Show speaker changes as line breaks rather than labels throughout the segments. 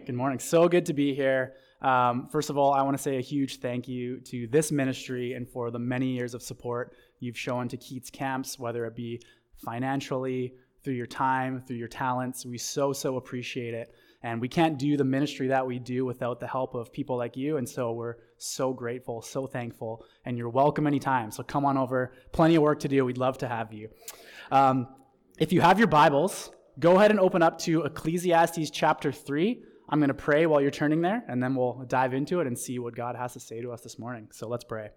Good morning. So good to be here. First of all, I want to say a huge thank you to this ministry and for the many years of support you've shown to Keats Camps, whether it be financially, through your time, through your talents. We so appreciate it. And we can't do the ministry that we do without the help of people like you. And so we're so grateful, so thankful. And you're welcome anytime. So come on over. Plenty of work to do. We'd love to have you. If you have your Bibles, go ahead and open up to Ecclesiastes chapter 3. I'm going to pray while you're turning there, and then we'll dive into it and see what God has to say to us this morning. So let's pray.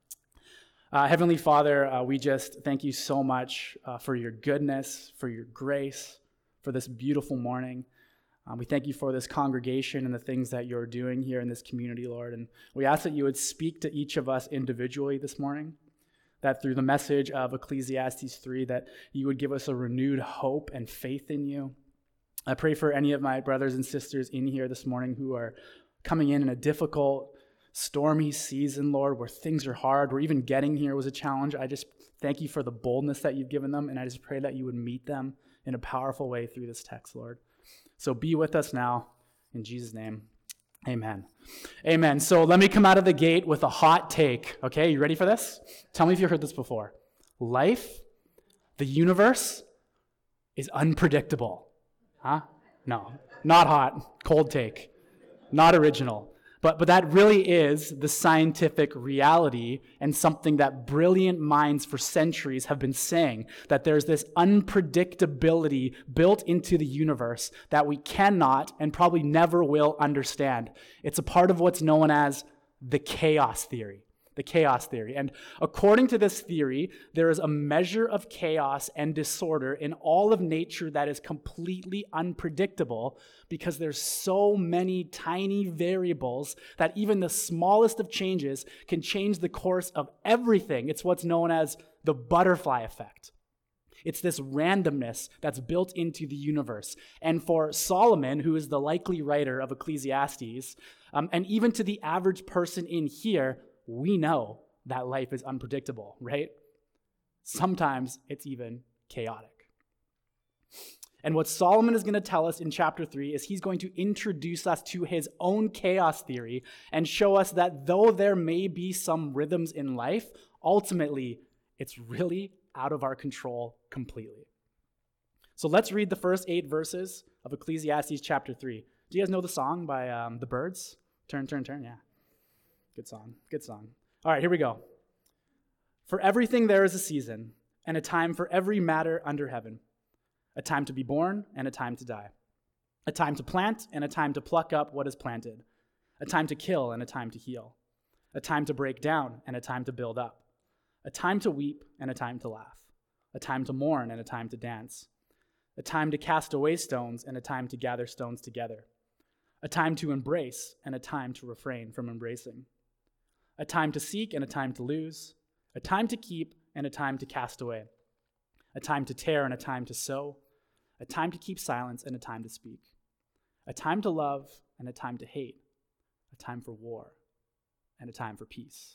Heavenly Father, we just thank you so much for your goodness, for your grace, for this beautiful morning. We thank you for this congregation and the things that you're doing here in this community, Lord. And we ask that you would speak to each of us individually this morning, that through the message of Ecclesiastes 3, that you would give us a renewed hope and faith in you. I pray for any of my brothers and sisters in here this morning who are coming in a difficult, stormy season, Lord, where things are hard, where even getting here was a challenge. I just thank you for the boldness that you've given them, and I just pray that you would meet them in a powerful way through this text, Lord. So be with us now, in Jesus' name, amen. Amen. So let me come out of the gate with a hot take, okay? You ready for this? Tell me if you've heard this before. Life, the universe, is unpredictable. Huh? No, not hot, cold take, not original. But that really is the scientific reality and something that brilliant minds for centuries have been saying, that there's this unpredictability built into the universe that we cannot and probably never will understand. It's a part of what's known as the chaos theory. The chaos theory. And according to this theory, there is a measure of chaos and disorder in all of nature that is completely unpredictable because there's so many tiny variables that even the smallest of changes can change the course of everything. It's what's known as the butterfly effect. It's this randomness that's built into the universe. And for Solomon, who is the likely writer of Ecclesiastes, and even to the average person in here, we know that life is unpredictable, right? Sometimes it's even chaotic. And what Solomon is going to tell us in chapter 3 is he's going to introduce us to his own chaos theory and show us that though there may be some rhythms in life, ultimately it's really out of our control completely. So let's read the first 8 verses of Ecclesiastes chapter 3. Do you guys know the song by the Byrds? Turn, yeah. Good song. All right, here we go. For everything there is a season, and a time for every matter under heaven. A time to be born, and a time to die. A time to plant, and a time to pluck up what is planted. A time to kill, and a time to heal. A time to break down, and a time to build up. A time to weep, and a time to laugh. A time to mourn, and a time to dance. A time to cast away stones, and a time to gather stones together. A time to embrace, and a time to refrain from embracing. A time to seek and a time to lose, a time to keep and a time to cast away, a time to tear and a time to sow, a time to keep silence and a time to speak, a time to love and a time to hate, a time for war and a time for peace.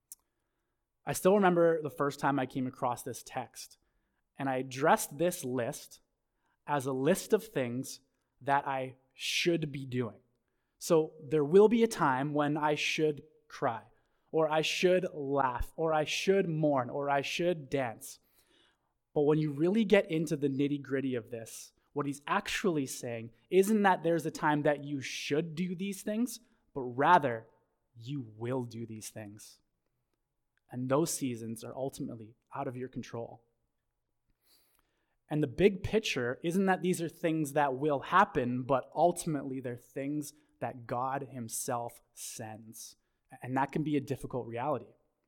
I still remember the first time I came across this text, and I addressed this list as a list of things that I should be doing. So there will be a time when I should cry, or I should laugh, or I should mourn, or I should dance. But when you really get into the nitty-gritty of this, what he's actually saying isn't that there's a time that you should do these things, but rather you will do these things. And those seasons are ultimately out of your control. And the big picture isn't that these are things that will happen, but ultimately they're things that God himself sends. And that can be a difficult reality.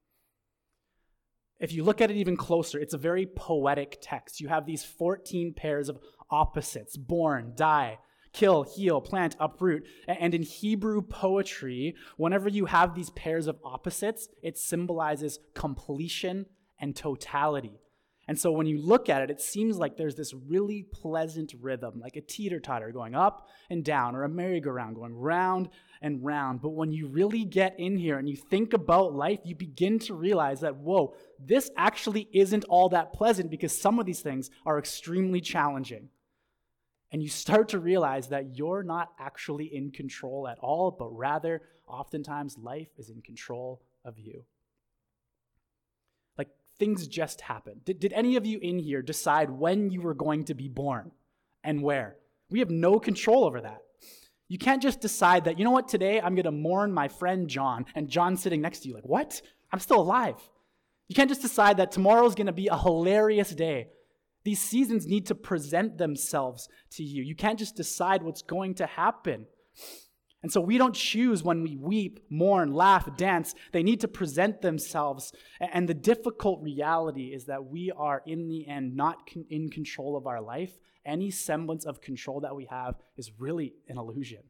If you look at it even closer, it's a very poetic text. You have these 14 pairs of opposites: born, die, kill, heal, plant, uproot. And in Hebrew poetry, whenever you have these pairs of opposites, it symbolizes completion and totality. And so when you look at it, it seems like there's this really pleasant rhythm, like a teeter-totter going up and down, or a merry-go-round going round and round. But when you really get in here and you think about life, you begin to realize that, whoa, this actually isn't all that pleasant because some of these things are extremely challenging. And you start to realize that you're not actually in control at all, but rather, oftentimes, life is in control of you. Like, things just happen. Did any of you in here decide when you were going to be born and where? We have no control over that. You can't just decide that, you know what, today I'm going to mourn my friend John, and John's sitting next to you like, what? I'm still alive. You can't just decide that tomorrow's going to be a hilarious day. These seasons need to present themselves to you. You can't just decide what's going to happen. And so we don't choose when we weep, mourn, laugh, dance. They need to present themselves. And the difficult reality is that we are, in the end, not in control of our life. Any semblance of control that we have is really an illusion.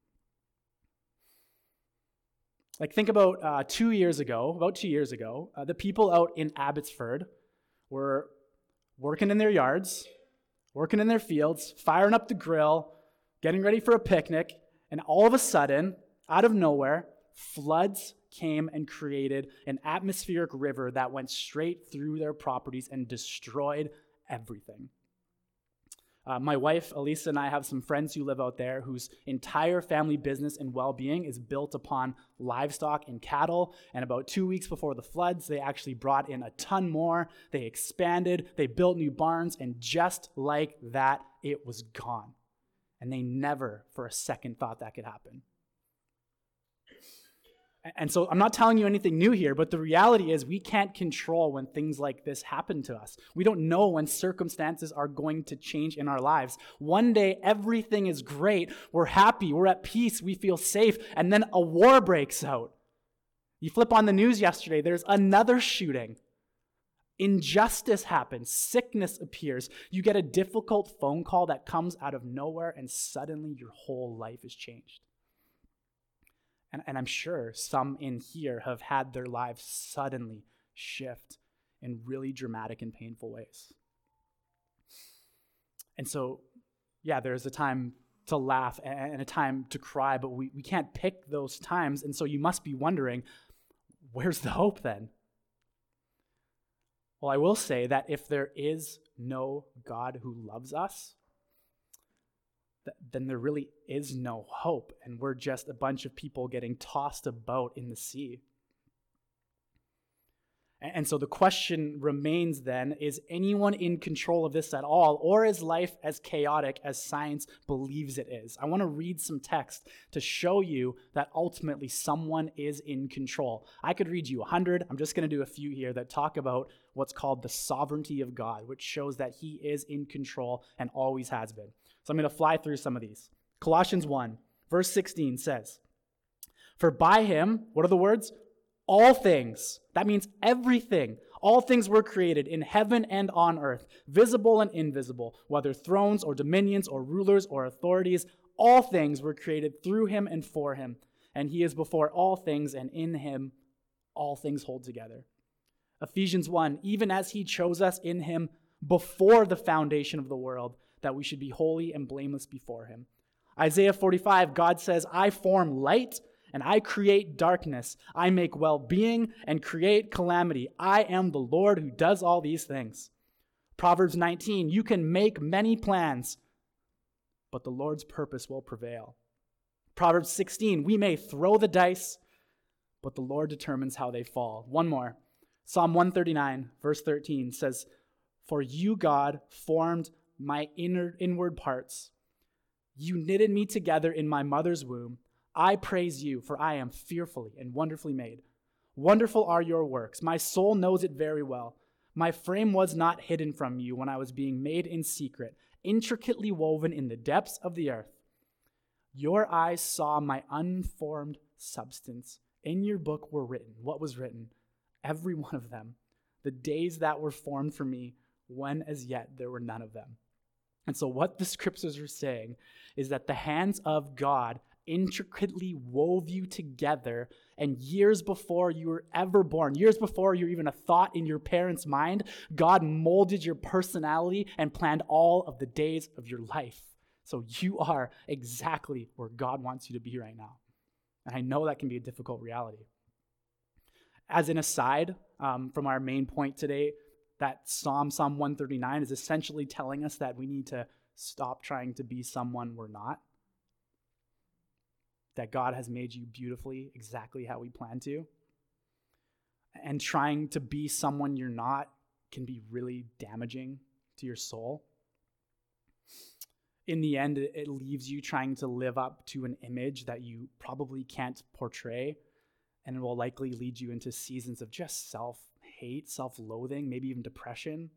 Like, think about 2 years ago, the people out in Abbotsford were working in their yards, working in their fields, firing up the grill, getting ready for a picnic, and all of a sudden, out of nowhere, floods came and created an atmospheric river that went straight through their properties and destroyed everything. My wife, Elisa, and I have some friends who live out there whose entire family business and well-being is built upon livestock and cattle. And about 2 weeks before the floods, they actually brought in a ton more. They expanded, they built new barns, and just like that, it was gone. And they never for a second thought that could happen. And so I'm not telling you anything new here, but the reality is we can't control when things like this happen to us. We don't know when circumstances are going to change in our lives. One day, everything is great. We're happy. We're at peace. We feel safe. And then a war breaks out. You flip on the news yesterday, there's another shooting. Injustice happens. Sickness appears. You get a difficult phone call that comes out of nowhere, and suddenly your whole life is changed. And I'm sure some in here have had their lives suddenly shift in really dramatic and painful ways. And so, yeah, there's a time to laugh and a time to cry, but we can't pick those times. And so you must be wondering, where's the hope then? Well, I will say that if there is no God who loves us, then there really is no hope, and we're just a bunch of people getting tossed about in the sea. And so the question remains then, is anyone in control of this at all, or is life as chaotic as science believes it is? I want to read some text to show you that ultimately someone is in control. I could read you 100. I'm just going to do a few here that talk about what's called the sovereignty of God, which shows that he is in control and always has been. So I'm going to fly through some of these. Colossians 1, verse 16 says, "For by him," what are the words? "All things," that means everything, "all things were created in heaven and on earth, visible and invisible, whether thrones or dominions or rulers or authorities, all things were created through him and for him. And he is before all things, and in him all things hold together." Ephesians 1, "Even as he chose us in him before the foundation of the world, that we should be holy and blameless before him." Isaiah 45, God says, "I form light and I create darkness. I make well-being and create calamity. I am the Lord who does all these things." Proverbs 19, "You can make many plans, but the Lord's purpose will prevail." Proverbs 16, "We may throw the dice, but the Lord determines how they fall." One more. Psalm 139, verse 13 says, "For you, God, formed my inward parts. You knitted me together in my mother's womb. I praise you, for I am fearfully and wonderfully made. Wonderful are your works. My soul knows it very well. My frame was not hidden from you when I was being made in secret, intricately woven in the depths of the earth. Your eyes saw my unformed substance. In your book were written," what was written? "Every one of them, the days that were formed for me, when as yet there were none of them." And so what the scriptures are saying is that the hands of God intricately wove you together, and years before you were ever born, years before you're even a thought in your parents' mind, God molded your personality and planned all of the days of your life. So you are exactly where God wants you to be right now. And I know that can be a difficult reality. As an aside, from our main point today, that Psalm 139 is essentially telling us that we need to stop trying to be someone we're not. That God has made you beautifully, exactly how He planned to. And trying to be someone you're not can be really damaging to your soul. In the end, it leaves you trying to live up to an image that you probably can't portray, and it will likely lead you into seasons of just self-hate, self-loathing, maybe even depression.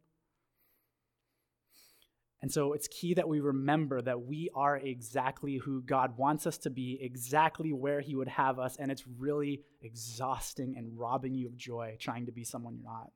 And so it's key that we remember that we are exactly who God wants us to be, exactly where He would have us, and it's really exhausting and robbing you of joy trying to be someone you're not.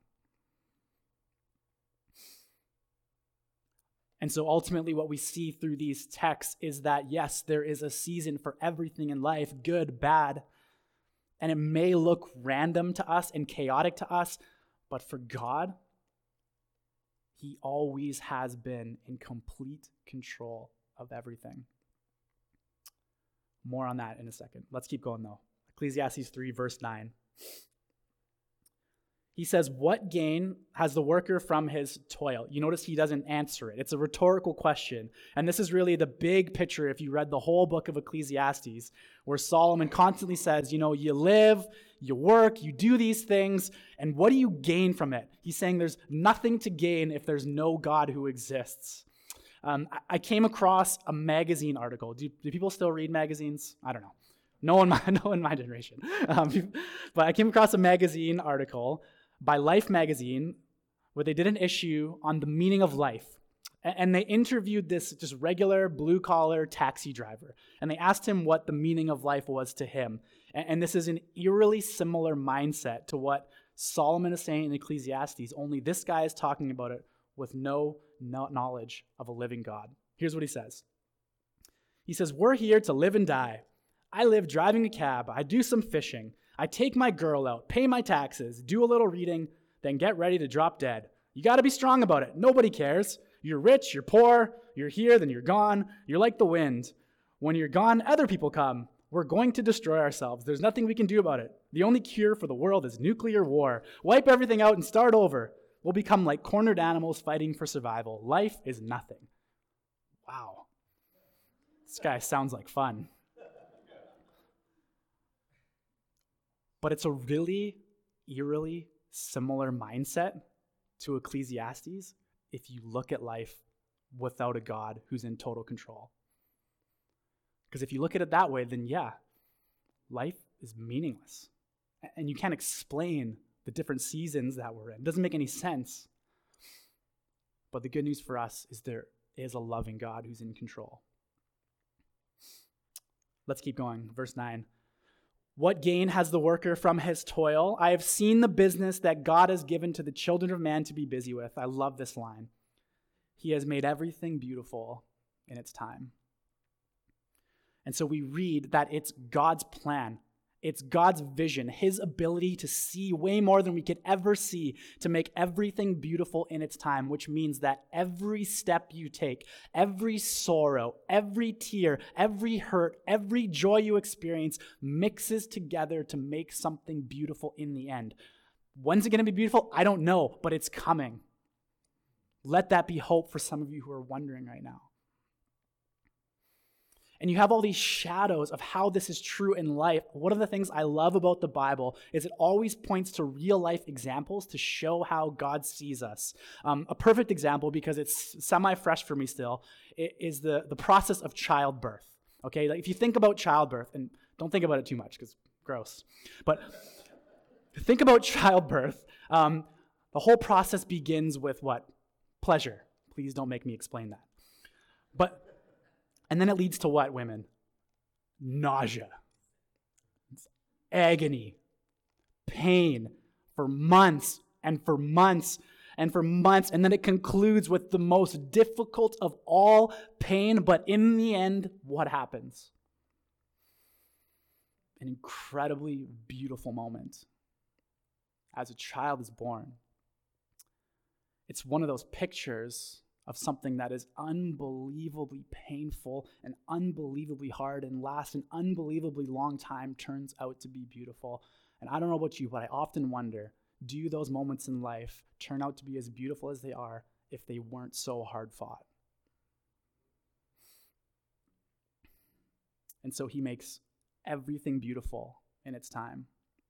And so ultimately what we see through these texts is that, yes, there is a season for everything in life, good, bad, and it may look random to us and chaotic to us, but for God, He always has been in complete control of everything. More on that in a second. Let's keep going though. Ecclesiastes 3, verse 9. He says, what gain has the worker from his toil? You notice he doesn't answer it. It's a rhetorical question. And this is really the big picture if you read the whole book of Ecclesiastes, where Solomon constantly says, you live, you work, you do these things, and what do you gain from it? He's saying there's nothing to gain if there's no God who exists. I came across a magazine article. Do people still read magazines? I don't know. No one in my generation. But I came across a magazine article by Life magazine where they did an issue on the meaning of life. And they interviewed this just regular blue-collar taxi driver. And they asked him what the meaning of life was to him. And this is an eerily similar mindset to what Solomon is saying in Ecclesiastes, only this guy is talking about it with no knowledge of a living God. Here's what he says. He says, we're here to live and die. I live driving a cab. I do some fishing. I take my girl out, pay my taxes, do a little reading, then get ready to drop dead. You got to be strong about it. Nobody cares. You're rich, you're poor, you're here, then you're gone. You're like the wind. When you're gone, other people come. We're going to destroy ourselves. There's nothing we can do about it. The only cure for the world is nuclear war. Wipe everything out and start over. We'll become like cornered animals fighting for survival. Life is nothing. Wow. This guy sounds like fun. But it's a really eerily similar mindset to Ecclesiastes if you look at life without a God who's in total control. Because if you look at it that way, then yeah, life is meaningless. And you can't explain the different seasons that we're in. It doesn't make any sense. But the good news for us is there is a loving God who's in control. Let's keep going. Verse 9. What gain has the worker from his toil? I have seen the business that God has given to the children of man to be busy with. I love this line. He has made everything beautiful in its time. And so we read that it's God's plan. It's God's vision, His ability to see way more than we could ever see, to make everything beautiful in its time, which means that every step you take, every sorrow, every tear, every hurt, every joy you experience mixes together to make something beautiful in the end. When's it going to be beautiful? I don't know, but it's coming. Let that be hope for some of you who are wondering right now. And you have all these shadows of how this is true in life. One of the things I love about the Bible is it always points to real life examples to show how God sees us. A perfect example, because it's semi-fresh for me still, is the process of childbirth. Okay, like if you think about childbirth, and don't think about it too much because gross, but think about childbirth. The whole process begins with what? Pleasure. Please don't make me explain that. And then it leads to what, women? Nausea, agony, pain for months and for months and for months. And then it concludes with the most difficult of all pain. But in the end, what happens? An incredibly beautiful moment as a child is born. It's one of those pictures of something that is unbelievably painful and unbelievably hard and lasts an unbelievably long time turns out to be beautiful. And I don't know about you, but I often wonder, do those moments in life turn out to be as beautiful as they are if they weren't so hard fought? And so he makes everything beautiful in its time.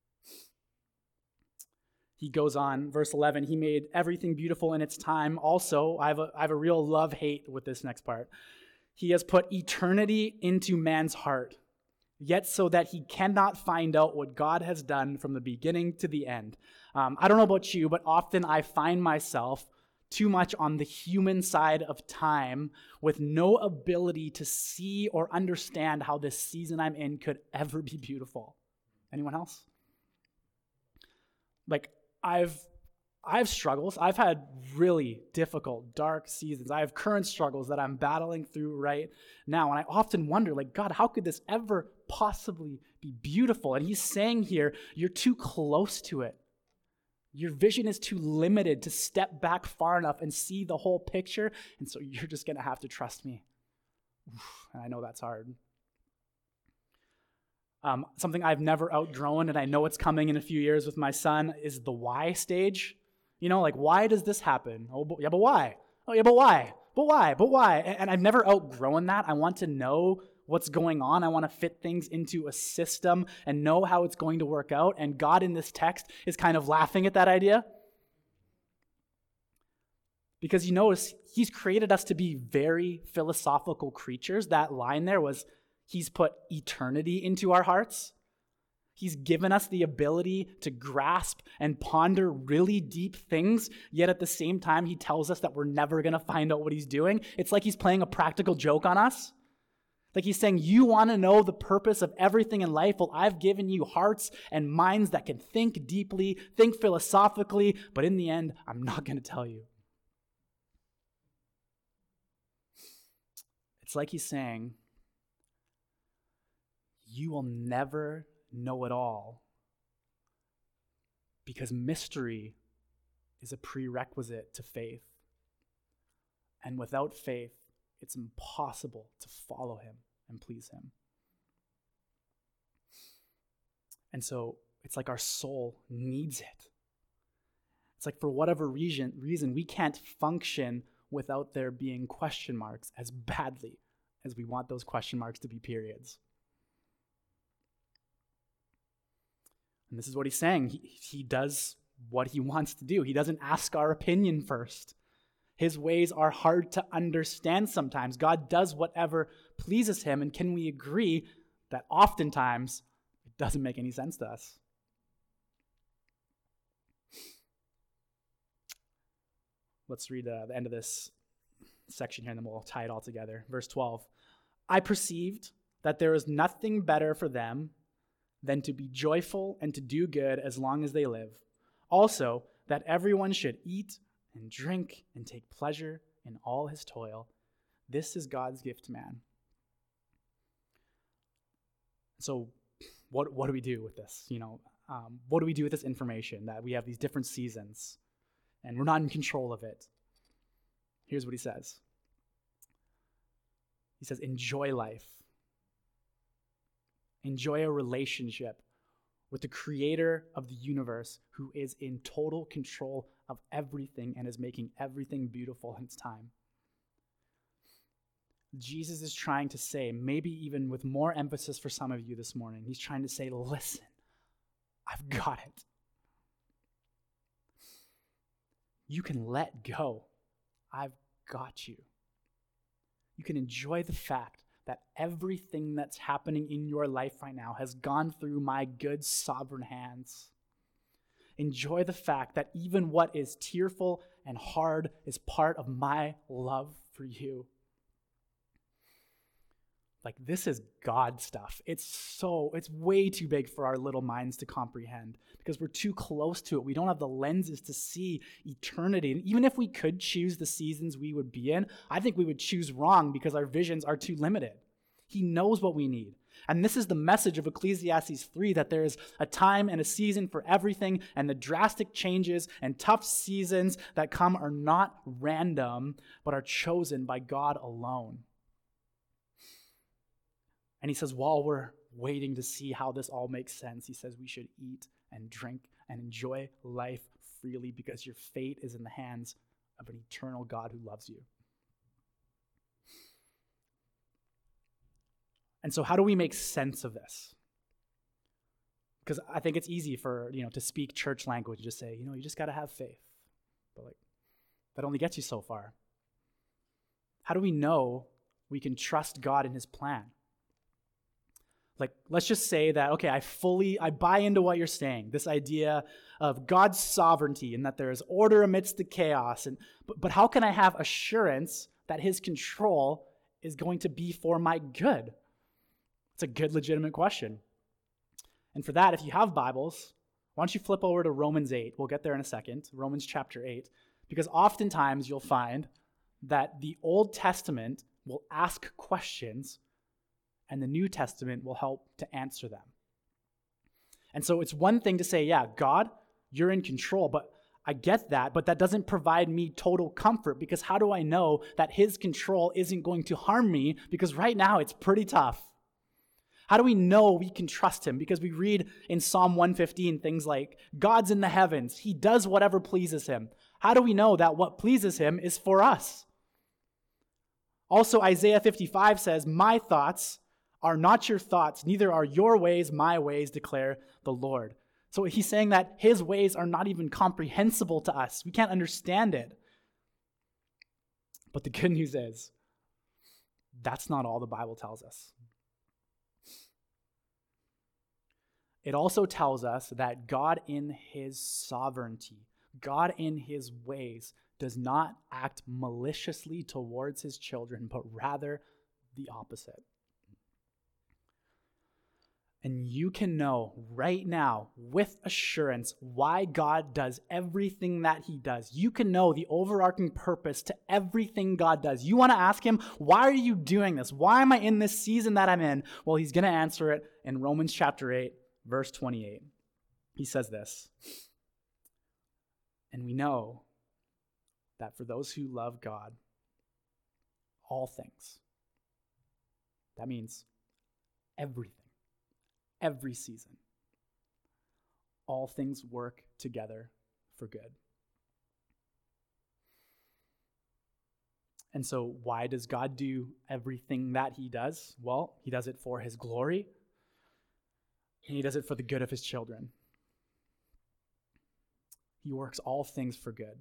He goes on, verse 11, he made everything beautiful in its time. Also, I have a real love-hate with this next part. He has put eternity into man's heart, yet so that he cannot find out what God has done from the beginning to the end. I don't know about you, but often I find myself too much on the human side of time with no ability to see or understand how this season I'm in could ever be beautiful. Anyone else? Like, I have struggles. I've had really difficult, dark seasons. I have current struggles that I'm battling through right now. And I often wonder, like, God, how could this ever possibly be beautiful? And he's saying here, you're too close to it. Your vision is too limited to step back far enough and see the whole picture. And so you're just going to have to trust me. And I know that's hard. Something I've never outgrown, and I know it's coming in a few years with my son, is the why stage. You know, like, why does this happen? Oh, but why? Oh, yeah, but why? But why? But why? And I've never outgrown that. I want to know what's going on. I want to fit things into a system and know how it's going to work out. And God in this text is kind of laughing at that idea. Because you notice, he's created us to be very philosophical creatures. That line there was, he's put eternity into our hearts. He's given us the ability to grasp and ponder really deep things, yet at the same time, he tells us that we're never going to find out what he's doing. It's like he's playing a practical joke on us. Like he's saying, you want to know the purpose of everything in life? Well, I've given you hearts and minds that can think deeply, think philosophically, but in the end, I'm not going to tell you. It's like he's saying, you will never know it all because mystery is a prerequisite to faith. And without faith, it's impossible to follow him and please him. And so it's like our soul needs it. It's like for whatever reason, we can't function without there being question marks as badly as we want those question marks to be periods. And this is what he's saying. He does what he wants to do. He doesn't ask our opinion first. His ways are hard to understand sometimes. God does whatever pleases him, and can we agree that oftentimes it doesn't make any sense to us? Let's read the end of this section here, and then we'll tie it all together. Verse 12. I perceived that there is nothing better for them than to be joyful and to do good as long as they live. Also, that everyone should eat and drink and take pleasure in all his toil. This is God's gift to man. So what do we do with this? What do we do with this information that we have these different seasons and we're not in control of it? Here's what he says. He says, enjoy life. Enjoy a relationship with the creator of the universe who is in total control of everything and is making everything beautiful in its time. Jesus is trying to say, maybe even with more emphasis for some of you this morning, he's trying to say, listen, I've got it. You can let go. I've got you. You can enjoy the fact that everything that's happening in your life right now has gone through my good sovereign hands. Enjoy the fact that even what is tearful and hard is part of my love for you. Like, this is God stuff. It's way too big for our little minds to comprehend because we're too close to it. We don't have the lenses to see eternity. And even if we could choose the seasons we would be in, I think we would choose wrong because our visions are too limited. He knows what we need. And this is the message of Ecclesiastes 3, that there is a time and a season for everything, and the drastic changes and tough seasons that come are not random, but are chosen by God alone. And he says, while we're waiting to see how this all makes sense, he says we should eat and drink and enjoy life freely because your fate is in the hands of an eternal God who loves you. And so how do we make sense of this? Because I think it's easy for, to speak church language, just say, you just got to have faith. But that only gets you so far. How do we know we can trust God in his plan? Let's just say that, okay, I buy into what you're saying, this idea of God's sovereignty and that there is order amidst the chaos. But how can I have assurance that his control is going to be for my good? It's a good, legitimate question. And for that, if you have Bibles, why don't you flip over to Romans 8? We'll get there in a second, Romans chapter 8, because oftentimes you'll find that the Old Testament will ask questions and the New Testament will help to answer them. And so it's one thing to say, yeah, God, you're in control, but I get that, but that doesn't provide me total comfort, because how do I know that his control isn't going to harm me? Because right now it's pretty tough. How do we know we can trust him? Because we read in Psalm 115 things like, God's in the heavens, he does whatever pleases him. How do we know that what pleases him is for us? Also, Isaiah 55 says, my thoughts are not your thoughts, neither are your ways my ways, declare the Lord. So he's saying that his ways are not even comprehensible to us. We can't understand it. But the good news is, that's not all the Bible tells us. It also tells us that God in his sovereignty, God in his ways, does not act maliciously towards his children, but rather the opposite. And you can know right now with assurance why God does everything that he does. You can know the overarching purpose to everything God does. You want to ask him, why are you doing this? Why am I in this season that I'm in? Well, he's going to answer it in Romans chapter 8, verse 28. He says this, and we know that for those who love God, all things, that means everything, every season, all things work together for good. And so why does God do everything that he does? Well, he does it for his glory, and he does it for the good of his children. He works all things for good.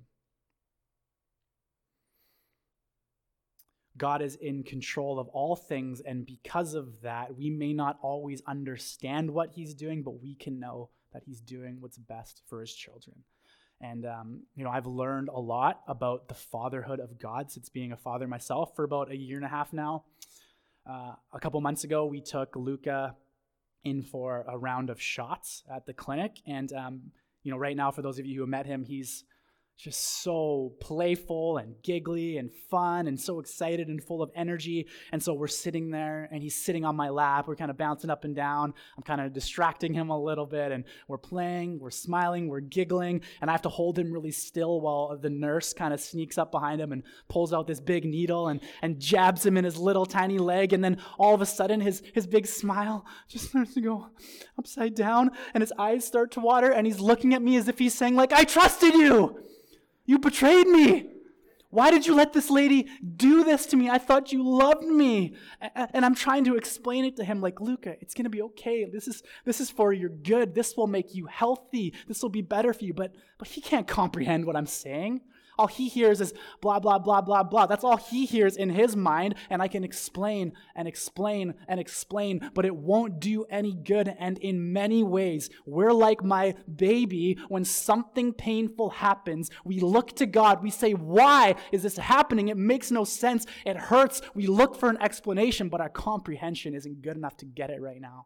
God is in control of all things, and because of that, we may not always understand what he's doing, but we can know that he's doing what's best for his children. And, I've learned a lot about the fatherhood of God since being a father myself for about a year and a half now. A couple months ago, we took Luca in for a round of shots at the clinic. And, right now, for those of you who have met him, he's just so playful and giggly and fun and so excited and full of energy. And so we're sitting there and he's sitting on my lap. We're kind of bouncing up and down. I'm kind of distracting him a little bit, and we're playing, we're smiling, we're giggling. And I have to hold him really still while the nurse kind of sneaks up behind him and pulls out this big needle and jabs him in his little tiny leg. And then all of a sudden his big smile just starts to go upside down and his eyes start to water, and he's looking at me as if he's saying, like, I trusted you. You betrayed me. Why did you let this lady do this to me? I thought you loved me. And I'm trying to explain it to him like, Luca, it's going to be okay. This is for your good. This will make you healthy. This will be better for you. But he can't comprehend what I'm saying. All he hears is blah, blah, blah, blah, blah. That's all he hears in his mind. And I can explain and explain and explain, but it won't do any good. And in many ways, we're like my baby. When something painful happens, we look to God. We say, why is this happening? It makes no sense. It hurts. We look for an explanation, but our comprehension isn't good enough to get it right now.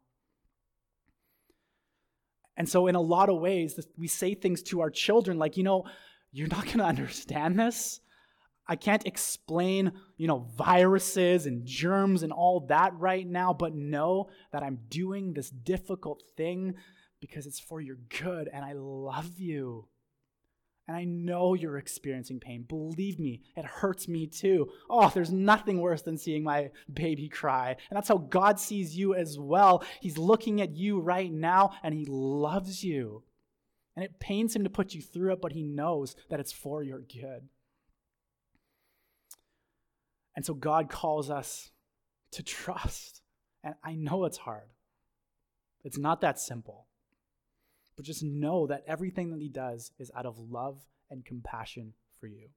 And so in a lot of ways, we say things to our children like, you're not going to understand this. I can't explain, viruses and germs and all that right now, but know that I'm doing this difficult thing because it's for your good, and I love you. And I know you're experiencing pain. Believe me, it hurts me too. Oh, there's nothing worse than seeing my baby cry. And that's how God sees you as well. He's looking at you right now, and he loves you. And it pains him to put you through it, but he knows that it's for your good. And so God calls us to trust And I know it's hard. It's not that simple. But just know that everything that he does is out of love and compassion for you.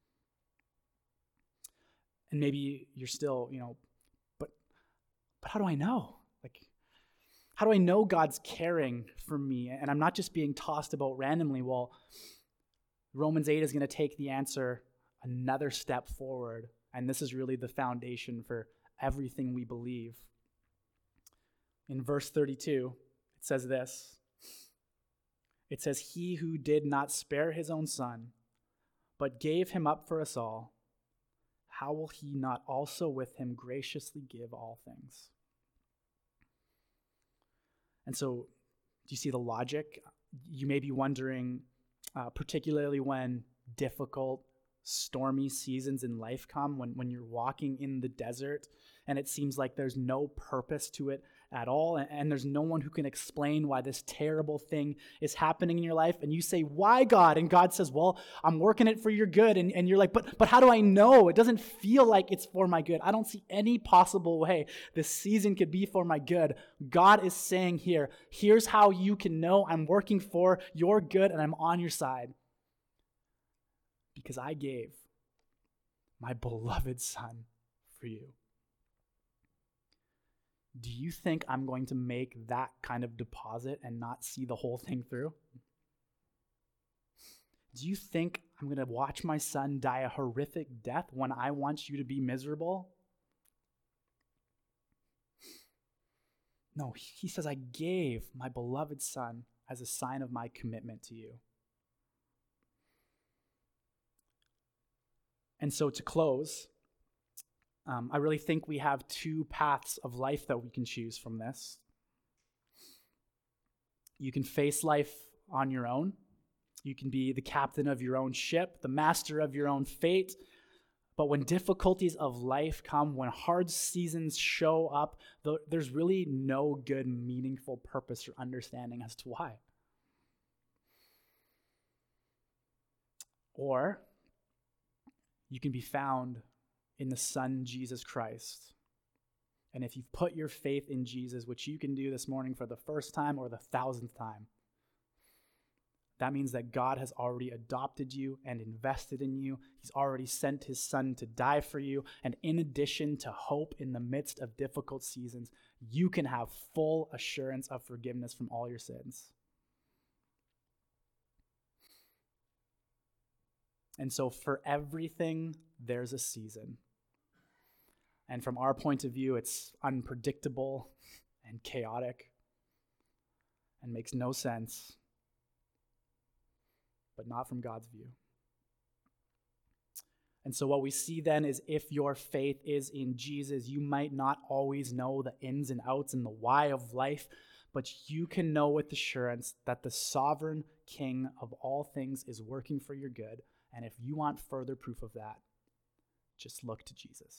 And maybe you're still, but how do I know? How do I know God's caring for me? And I'm not just being tossed about randomly. Well, Romans 8 is going to take the answer another step forward. And this is really the foundation for everything we believe. In verse 32, it says this. It says, "He who did not spare his own son, but gave him up for us all, how will he not also with him graciously give all things?" And so, do you see the logic? You may be wondering, particularly when difficult, stormy seasons in life come, when you're walking in the desert and it seems like there's no purpose to it at all, and there's no one who can explain why this terrible thing is happening in your life, and you say, "Why, God?" And God says, "Well, I'm working it for your good." And you're like, but how do I know? It doesn't feel like it's for my good. I don't see any possible way this season could be for my good. God is saying here, here's how you can know I'm working for your good and I'm on your side. Because I gave my beloved son for you. Do you think I'm going to make that kind of deposit and not see the whole thing through? Do you think I'm going to watch my son die a horrific death when I want you to be miserable? No, he says, I gave my beloved son as a sign of my commitment to you. And so to close, I really think we have two paths of life that we can choose from this. You can face life on your own. You can be the captain of your own ship, the master of your own fate. But when difficulties of life come, when hard seasons show up, there's really no good, meaningful purpose or understanding as to why. Or you can be found in the Son, Jesus Christ. And if you've put your faith in Jesus, which you can do this morning for the first time or the 1,000th time, that means that God has already adopted you and invested in you. He's already sent his son to die for you. And in addition to hope in the midst of difficult seasons, you can have full assurance of forgiveness from all your sins. And so for everything, there's a season. And from our point of view, it's unpredictable and chaotic and makes no sense, but not from God's view. And so what we see then is if your faith is in Jesus, you might not always know the ins and outs and the why of life, but you can know with assurance that the sovereign King of all things is working for your good. And if you want further proof of that, just look to Jesus.